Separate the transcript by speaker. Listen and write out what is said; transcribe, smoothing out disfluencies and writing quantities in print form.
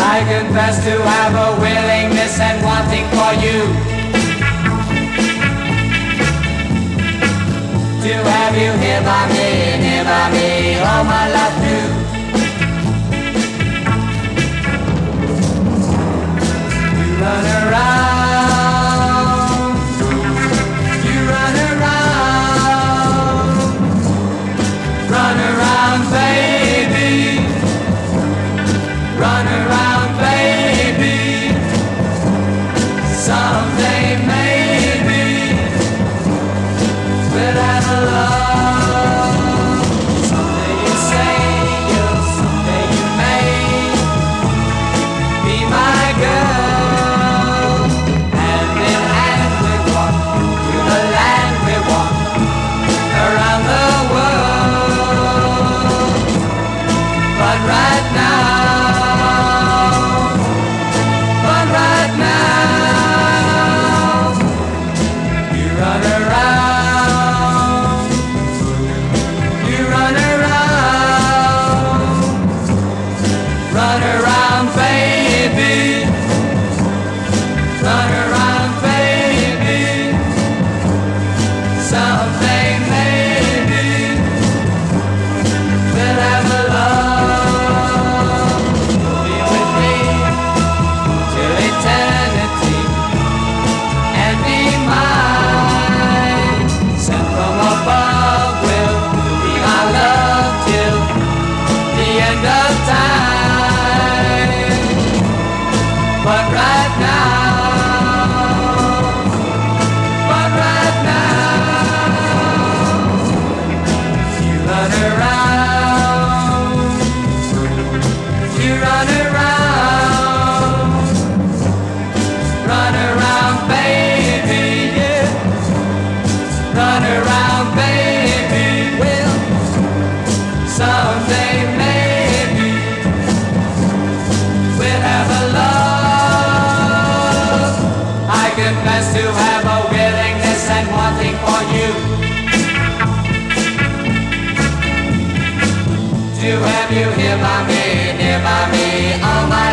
Speaker 1: I confess to have a willingness and wanting for you, to have you here by me, all my life through. You run around, you run around, baby, run around, baby. Someday maybe we'll have a love. Someday you say you'll, someday you may be my girl. Hand in hand we walk through the land, we walk around the world. But right now, you run around, you run around, baby, run around, baby. Someday maybe we'll have a love. Be with me till eternity and be mine. Sent from above will be my love till the end of time. But right now, you run around, you run around, baby, yeah, run around, baby. Well, someday maybe we'll have a love. I confess to have a willingness and wanting for you, to have you here by me, all my